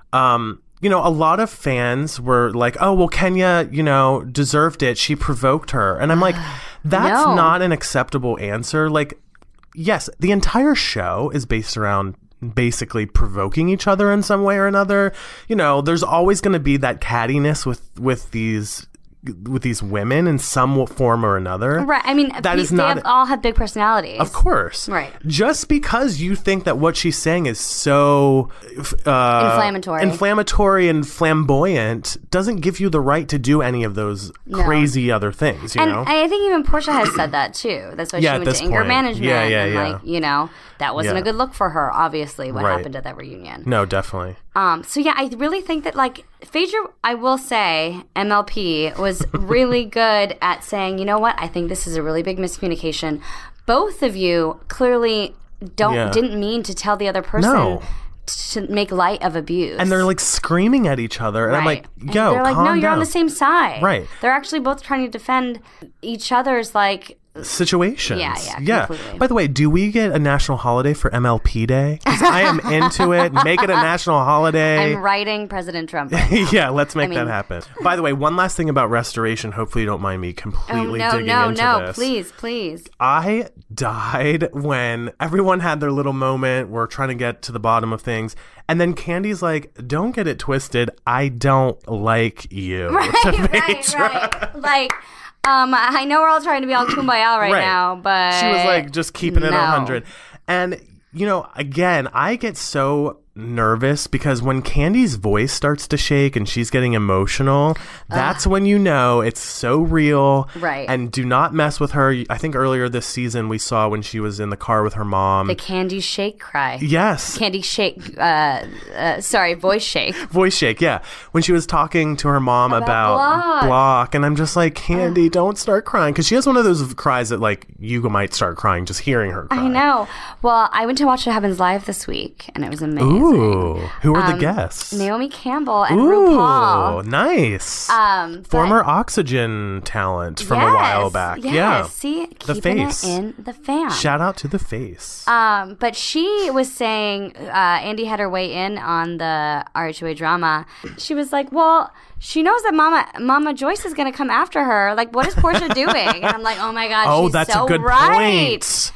Speaker 2: Um, you know, a lot of fans were like, oh, well, Kenya, you know, deserved it. She provoked her. And I'm like, that's
Speaker 1: No.
Speaker 2: not an acceptable answer. Like, yes, the entire show is based around basically provoking each other in some way or another. You know, there's always going to be that cattiness with, with these with these women in some form or another.
Speaker 1: Right. I mean,
Speaker 2: that
Speaker 1: pe-
Speaker 2: is
Speaker 1: they
Speaker 2: not
Speaker 1: have, all have big personalities.
Speaker 2: Of course.
Speaker 1: Right.
Speaker 2: Just because you think that what she's saying is so uh,
Speaker 1: Inflammatory.
Speaker 2: inflammatory and flamboyant doesn't give you the right to do any of those
Speaker 1: No.
Speaker 2: crazy other things, you
Speaker 1: And
Speaker 2: know?
Speaker 1: I think even Portia has said that too. That's why
Speaker 2: Yeah,
Speaker 1: she
Speaker 2: at
Speaker 1: went
Speaker 2: this
Speaker 1: to anger
Speaker 2: point.
Speaker 1: management.
Speaker 2: Yeah, yeah,
Speaker 1: and
Speaker 2: yeah.
Speaker 1: like, you know, that wasn't
Speaker 2: Yeah.
Speaker 1: a good look for her, obviously, what
Speaker 2: Right.
Speaker 1: happened at that reunion.
Speaker 2: No, definitely.
Speaker 1: Um, so yeah, I really think that like Phaedra, I will say, M L P was really good at saying, you know what, I think this is a really big miscommunication. Both of you clearly don't
Speaker 2: Yeah.
Speaker 1: didn't mean to tell the other person
Speaker 2: No.
Speaker 1: to make light of abuse.
Speaker 2: And they're like screaming at each other. And I'm like,
Speaker 1: And
Speaker 2: yo,
Speaker 1: they're like,
Speaker 2: calm
Speaker 1: no, you're
Speaker 2: down.
Speaker 1: on the same side.
Speaker 2: Right.
Speaker 1: They're actually both trying to defend each other's like.
Speaker 2: Situations.
Speaker 1: Yeah, yeah, completely.
Speaker 2: By the way, do we get a national holiday for M L P Day? 'Cause I am into it. Make it a national holiday.
Speaker 1: I'm writing President Trump. Right now.
Speaker 2: Yeah, let's make
Speaker 1: I
Speaker 2: that
Speaker 1: mean-
Speaker 2: happen. By the way, one last thing about restoration. Hopefully, you don't mind me
Speaker 1: Oh
Speaker 2: completely
Speaker 1: no,
Speaker 2: digging
Speaker 1: no,
Speaker 2: into
Speaker 1: no!
Speaker 2: this.
Speaker 1: Please, please.
Speaker 2: I died when everyone had their little moment. We're trying to get to the bottom of things. And then Candy's like, don't get it twisted. I don't like you.
Speaker 1: Right,
Speaker 2: to
Speaker 1: right,
Speaker 2: Phaedra.
Speaker 1: right. Like, um, I know we're all trying to be all kumbaya right,
Speaker 2: Right.
Speaker 1: now, but
Speaker 2: She was like, just keeping it
Speaker 1: no.
Speaker 2: one hundred. And, you know, again, I get so nervous because when Candy's voice starts to shake and she's getting emotional, that's when you know it's so real.
Speaker 1: Right.
Speaker 2: And do not mess with her. I think earlier this season we saw when she was in the car with her mom.
Speaker 1: The Candy shake cry.
Speaker 2: Yes.
Speaker 1: Candy shake. Uh, uh, sorry, voice shake.
Speaker 2: Voice shake, yeah. When she was talking to her mom about,
Speaker 1: About Block.
Speaker 2: Block, and I'm just like, Candy, don't start crying. Because she has one of those cries that, like, you might start crying just hearing her cry.
Speaker 1: I know. Well, I went to watch What Happens Live this week, and it was amazing.
Speaker 2: Ooh. Who are the
Speaker 1: Um,
Speaker 2: guests?
Speaker 1: Naomi Campbell and
Speaker 2: Ooh,
Speaker 1: RuPaul.
Speaker 2: nice.
Speaker 1: Um, but-
Speaker 2: Former Oxygen talent from a while
Speaker 1: Yes,
Speaker 2: back.
Speaker 1: Yes.
Speaker 2: Yeah.
Speaker 1: See,
Speaker 2: The
Speaker 1: keeping
Speaker 2: face.
Speaker 1: it in the fan.
Speaker 2: Shout out to the face.
Speaker 1: Um, but she was saying, uh, Andy had her weigh in on the R H O A drama. She was like, well, she knows that Mama Mama Joyce is going to come after her. Like, what is Portia doing? And I'm like, oh my God,
Speaker 2: oh,
Speaker 1: she's
Speaker 2: that's
Speaker 1: so
Speaker 2: a good
Speaker 1: right.
Speaker 2: point.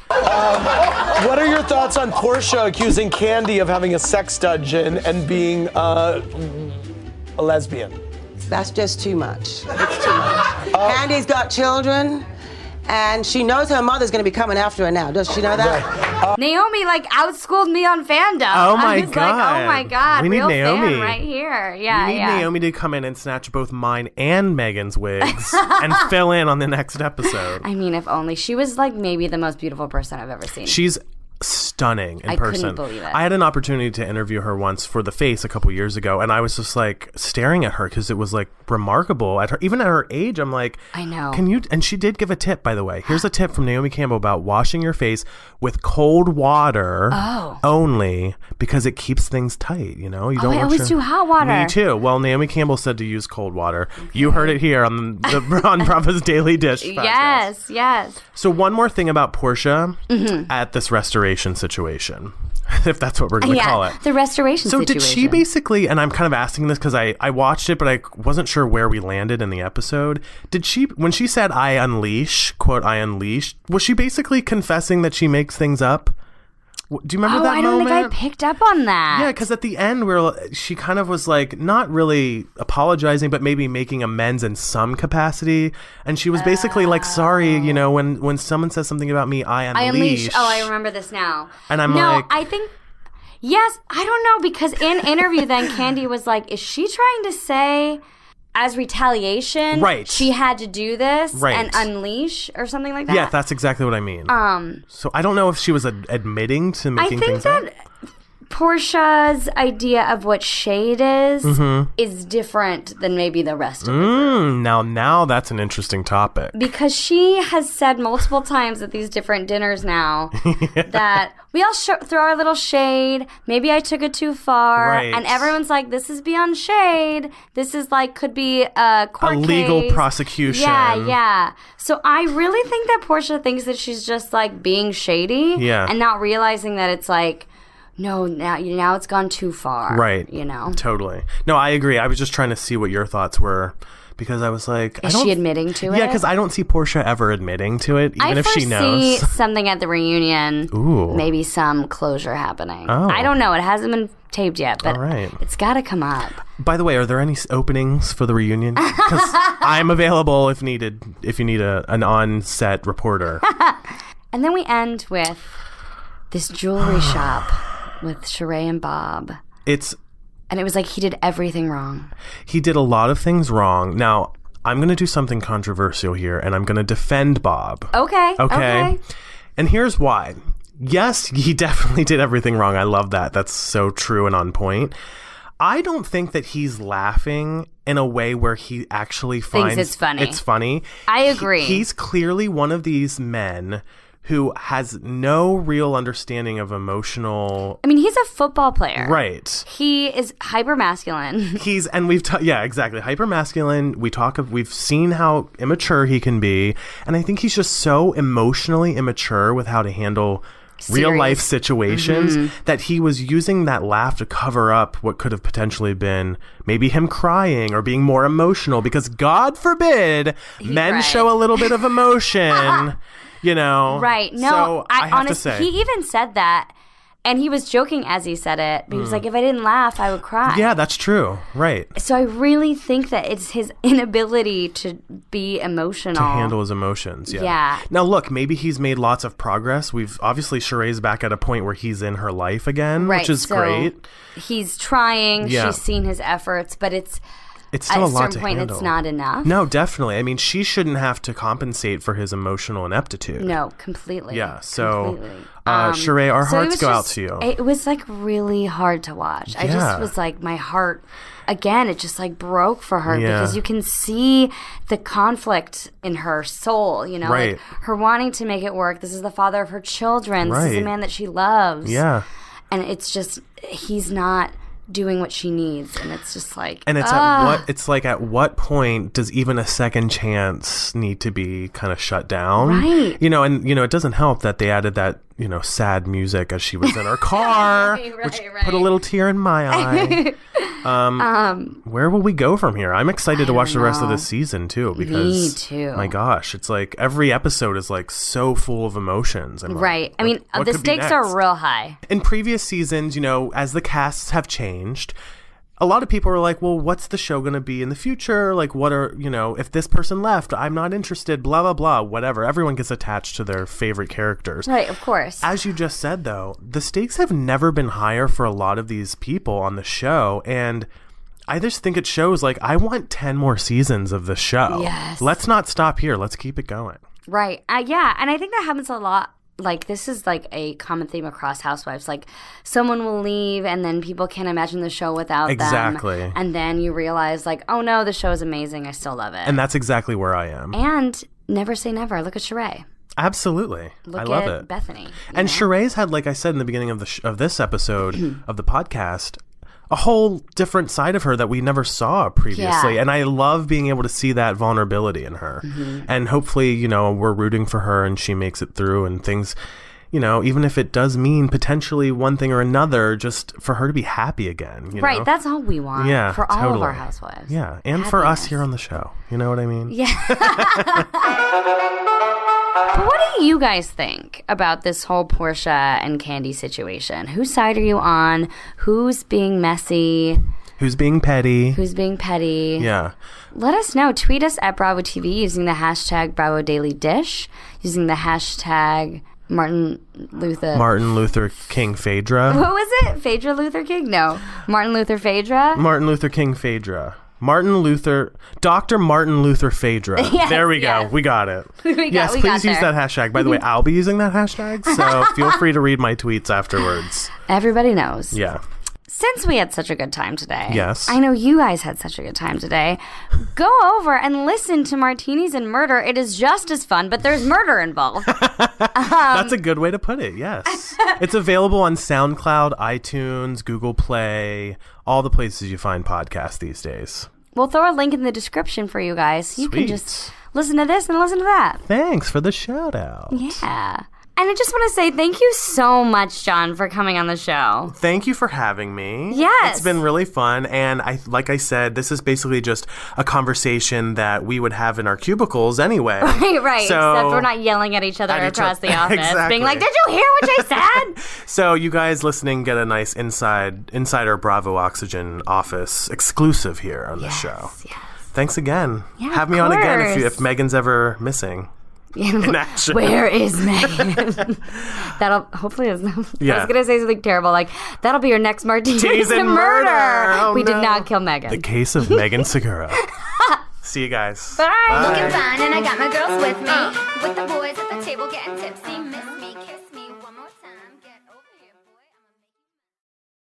Speaker 6: What are your thoughts on Portia accusing Candy of having a sex dungeon and being uh, a lesbian?
Speaker 7: That's just too much. It's too much. Candy's got children, and she knows her mother's going to be coming after her now. Does she know that?
Speaker 1: Naomi, like, outschooled me on fandom.
Speaker 2: Oh my
Speaker 1: I was
Speaker 2: God.
Speaker 1: like, oh my God,
Speaker 2: We need
Speaker 1: real
Speaker 2: Naomi.
Speaker 1: fan right here. Yeah,
Speaker 2: We need
Speaker 1: yeah.
Speaker 2: Naomi to come in and snatch both mine and Megan's wigs and fill in on the next episode.
Speaker 1: I mean, if only. She was, like, maybe the most beautiful person I've ever seen.
Speaker 2: She's stunning in
Speaker 1: I couldn't
Speaker 2: person.
Speaker 1: believe it.
Speaker 2: I had an opportunity to interview her once for The Face a couple years ago, and I was just like staring at her because it was like remarkable at her, even at her age. I'm like,
Speaker 1: I know.
Speaker 2: Can you? And she did give a tip, by the way. Here's a tip from Naomi Campbell about washing your face with cold water
Speaker 1: Oh.
Speaker 2: only because it keeps things tight. You know, you don't.
Speaker 1: I
Speaker 2: want
Speaker 1: always
Speaker 2: your-
Speaker 1: do hot water.
Speaker 2: Me too. Well, Naomi Campbell said to use cold water. You heard it here on the on Bravo's Daily Dish podcast.
Speaker 1: Yes, yes.
Speaker 2: So one more thing about Portia at this restoration situation, if that's what we're going to
Speaker 1: yeah,
Speaker 2: call it.
Speaker 1: the restoration
Speaker 2: So
Speaker 1: situation.
Speaker 2: did she basically, and I'm kind of asking this because I, I watched it, but I wasn't sure where we landed in the episode. Did she, when she said I unleash, quote, I unleash, was she basically confessing that she makes things up? W- Do you remember
Speaker 1: Oh,
Speaker 2: that
Speaker 1: I don't
Speaker 2: moment?
Speaker 1: think I picked up on that.
Speaker 2: Yeah, because at the end, we're she kind of was like not really apologizing, but maybe making amends in some capacity. And she was basically like, "Sorry, you know, when when someone says something about me, I unleash."
Speaker 1: I unleash. Oh, I remember this now.
Speaker 2: And I'm
Speaker 1: no,
Speaker 2: like-
Speaker 1: I think. Yes, I don't know because in interview, then Candy was like, "Is she trying to say?" As retaliation,
Speaker 2: Right.
Speaker 1: she had to do this
Speaker 2: Right.
Speaker 1: and unleash or something like that.
Speaker 2: Yeah, that's exactly what I mean.
Speaker 1: Um,
Speaker 2: so I don't know if she was ad- admitting to
Speaker 1: I
Speaker 2: making
Speaker 1: think
Speaker 2: things
Speaker 1: that
Speaker 2: up.
Speaker 1: Portia's idea of what shade is
Speaker 2: Mm-hmm.
Speaker 1: is different than maybe the rest of it.
Speaker 2: Mm, now, now that's an interesting topic.
Speaker 1: Because she has said multiple times at these different dinners now yeah. that we all sh- throw our little shade. Maybe I took it too far.
Speaker 2: Right.
Speaker 1: And everyone's like, this is beyond shade. This is like, could be a court
Speaker 2: A legal
Speaker 1: case.
Speaker 2: prosecution.
Speaker 1: Yeah, yeah. So I really think that Portia thinks that she's just like being shady.
Speaker 2: Yeah.
Speaker 1: And not realizing that it's like, no, now now it's gone too far.
Speaker 2: Right.
Speaker 1: You know?
Speaker 2: Totally. No, I agree. I was just trying to see what your thoughts were because I was like...
Speaker 1: Is
Speaker 2: I don't,
Speaker 1: she admitting to it?
Speaker 2: Yeah, because I don't see Portia ever admitting to it, even
Speaker 1: I
Speaker 2: if she
Speaker 1: foresee
Speaker 2: knows.
Speaker 1: something at the reunion.
Speaker 2: Ooh.
Speaker 1: Maybe some closure happening.
Speaker 2: Oh.
Speaker 1: I don't know. It hasn't been taped yet, but
Speaker 2: All right.
Speaker 1: it's got to come up.
Speaker 2: By the way, are there any s- openings for the reunion? Because I'm available if needed, if you need a an on-set reporter.
Speaker 1: And then we end with this jewelry shop with Sheree and Bob.
Speaker 2: It's...
Speaker 1: And it was like he did everything wrong.
Speaker 2: He did a lot of things wrong. Now, I'm going to do something controversial here, and I'm going to defend Bob.
Speaker 1: Okay.
Speaker 2: Okay?
Speaker 1: Okay.
Speaker 2: And here's why. Yes, he definitely did everything wrong. I love that. That's so true and on point. I don't think that he's laughing in a way where he actually finds
Speaker 1: it's funny.
Speaker 2: It's funny.
Speaker 1: I agree.
Speaker 2: He- he's clearly one of these men who has no real understanding of emotional...
Speaker 1: I mean, he's a football player.
Speaker 2: Right.
Speaker 1: He is hyper masculine.
Speaker 2: He's, and we've, ta- yeah, exactly. Hyper masculine. We talk of, we've seen how immature he can be. And I think he's just so emotionally immature with how to handle real life situations mm-hmm. that he was using that laugh to cover up what could have potentially been maybe him crying or being more emotional because God forbid he, men right. show a little bit of emotion. You know,
Speaker 1: right? No,
Speaker 2: so I,
Speaker 1: I
Speaker 2: have
Speaker 1: honestly,
Speaker 2: to say,
Speaker 1: he even said that, and he was joking as he said it. But he was like, "If I didn't laugh, I would cry."
Speaker 2: Yeah, that's true. Right.
Speaker 1: So I really think that it's his inability to be emotional,
Speaker 2: to handle his emotions. Yeah.
Speaker 1: Yeah.
Speaker 2: Now, look, maybe he's made lots of progress. We've obviously Sheree's back at a point where he's in her life again,
Speaker 1: right,
Speaker 2: which is
Speaker 1: so
Speaker 2: great.
Speaker 1: He's trying.
Speaker 2: Yeah.
Speaker 1: She's seen his efforts, but it's.
Speaker 2: It's still
Speaker 1: At
Speaker 2: a lot
Speaker 1: a certain
Speaker 2: to
Speaker 1: point,
Speaker 2: handle.
Speaker 1: it's not enough.
Speaker 2: No, definitely. I mean, she shouldn't have to compensate for his emotional ineptitude.
Speaker 1: No, completely.
Speaker 2: Yeah. So,
Speaker 1: completely.
Speaker 2: uh,
Speaker 1: Um,
Speaker 2: Sheree, our
Speaker 1: so it
Speaker 2: hearts
Speaker 1: was
Speaker 2: go out
Speaker 1: just-
Speaker 2: to you.
Speaker 1: It was like really hard to watch. I
Speaker 2: Yeah.
Speaker 1: just was like, my heart, again, it just like broke for her
Speaker 2: Yeah.
Speaker 1: because you can see the conflict in her soul, you know,
Speaker 2: Right.
Speaker 1: like her wanting to make it work. This is the father of her children. This is
Speaker 2: Right.
Speaker 1: a man that she loves.
Speaker 2: Yeah.
Speaker 1: And it's just, he's not doing what she needs, and it's just like,
Speaker 2: And it's
Speaker 1: ah.
Speaker 2: at what it's like at what point does even a second chance need to be kind of shut down?
Speaker 1: Right.
Speaker 2: You know, and you know, it doesn't help that they added that, you know, sad music as she was in her car,
Speaker 1: Right, right,
Speaker 2: which
Speaker 1: right.
Speaker 2: put a little tear in my eye. um,
Speaker 1: um,
Speaker 2: where will we go from here? I'm excited
Speaker 1: I
Speaker 2: to watch the
Speaker 1: don't
Speaker 2: rest of
Speaker 1: know.
Speaker 2: this season too because
Speaker 1: Me too.
Speaker 2: my gosh, it's like every episode is like so full of emotions. And like,
Speaker 1: right. I
Speaker 2: what-
Speaker 1: mean,
Speaker 2: what
Speaker 1: the
Speaker 2: could be
Speaker 1: stakes
Speaker 2: next?
Speaker 1: are real high.
Speaker 2: In previous seasons, you know, as the casts have changed, a lot of people are like, well, what's the show going to be in the future? Like, what are, you know, if this person left, I'm not interested, blah, blah, blah, whatever. Everyone gets attached to their favorite characters.
Speaker 1: Right, of course.
Speaker 2: As you just said, though, the stakes have never been higher for a lot of these people on the show. And I just think it shows, like, I want ten more seasons of the show.
Speaker 1: Yes.
Speaker 2: Let's not stop here. Let's keep it going.
Speaker 1: Right. Uh, yeah. And I think that happens a lot. Like, this is like a common theme across Housewives. Like, someone will leave and then people can't imagine the show without
Speaker 2: Exactly.
Speaker 1: them. And then you realize, like, oh no, the show is amazing. I still love it.
Speaker 2: And that's exactly where I am.
Speaker 1: And never say never. Look at Sheree.
Speaker 2: Absolutely.
Speaker 1: Look
Speaker 2: I love
Speaker 1: at
Speaker 2: it.
Speaker 1: Bethany.
Speaker 2: And
Speaker 1: know?
Speaker 2: Sheree's had, like I said in the beginning of the sh- of this episode of the podcast, a whole different side of her that we never saw previously.
Speaker 1: Yeah.
Speaker 2: And I love being able to see that vulnerability in her. Mm-hmm. And hopefully, you know, we're rooting for her and she makes it through and things, you know, even if it does mean potentially one thing or another, just for her to be happy again. You
Speaker 1: Right.
Speaker 2: know?
Speaker 1: That's all we want.
Speaker 2: Yeah,
Speaker 1: For all
Speaker 2: totally.
Speaker 1: of our Housewives.
Speaker 2: Yeah. And for us
Speaker 1: Happiness.
Speaker 2: here on the show. You know what I mean?
Speaker 1: Yeah. But what do you guys think about this whole Portia and Candy situation? Whose side are you on? Who's being messy?
Speaker 2: Who's being petty?
Speaker 1: Who's being petty?
Speaker 2: Yeah.
Speaker 1: Let us know. Tweet us at Bravo T V using the hashtag Bravo Daily Dish, using the hashtag Martin Luther.
Speaker 2: Martin Luther King Phaedra.
Speaker 1: What was it? Phaedra Luther King? No. Martin Luther Phaedra?
Speaker 2: Martin Luther King Phaedra. Martin Luther, Doctor Martin Luther Phaedra.
Speaker 1: Yes,
Speaker 2: there we
Speaker 1: yes.
Speaker 2: go. We got it.
Speaker 1: We got-
Speaker 2: yes,
Speaker 1: we
Speaker 2: please
Speaker 1: got
Speaker 2: use
Speaker 1: there.
Speaker 2: that hashtag. By the way, I'll be using that hashtag, so feel free to read my tweets afterwards.
Speaker 1: Everybody knows.
Speaker 2: Yeah.
Speaker 1: Since we had such a good time today,
Speaker 2: Yes.
Speaker 1: I know you guys had such a good time today, go over and listen to Martinis and Murder. It is just as fun, but there's murder involved.
Speaker 2: That's a good way to put it, yes. It's available on SoundCloud, iTunes, Google Play, all the places you find podcasts these days.
Speaker 1: We'll throw a link in the description for you guys. You can
Speaker 2: Sweet.
Speaker 1: just listen to this and listen to that.
Speaker 2: Thanks for the shout out.
Speaker 1: Yeah. And I just want to say thank you so much, John, for coming on the show.
Speaker 2: Thank you for having me.
Speaker 1: Yes.
Speaker 2: It's been really fun. And I, like I said, this is basically just a conversation that we would have in our cubicles anyway.
Speaker 1: Right, right.
Speaker 2: So,
Speaker 1: Except we're not yelling at each other
Speaker 2: At each
Speaker 1: across
Speaker 2: other.
Speaker 1: the office,
Speaker 2: Exactly.
Speaker 1: being like, "Did you hear what I said?"
Speaker 2: So you guys listening get a nice inside, insider Bravo Oxygen office exclusive here on the show.
Speaker 1: Yes.
Speaker 2: Thanks again.
Speaker 1: Yeah,
Speaker 2: have
Speaker 1: of
Speaker 2: me on again if, you,
Speaker 1: course.
Speaker 2: if Megan's ever missing. In action.
Speaker 1: Where is Megan? That'll hopefully is. I
Speaker 2: Yeah.
Speaker 1: was gonna say something terrible like that'll be your next Martinis
Speaker 2: Martinis
Speaker 1: and
Speaker 2: and
Speaker 1: murder.
Speaker 2: murder. Oh,
Speaker 1: we did
Speaker 2: no.
Speaker 1: not kill Megan.
Speaker 2: The case of Megan Segura. See you guys.
Speaker 1: Bye.
Speaker 8: Looking fine, and I got my girls with me. With the boys.